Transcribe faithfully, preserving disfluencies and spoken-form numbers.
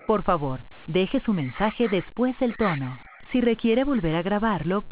Por favor, deje su mensaje después del tono. Si requiere volver a grabarlo,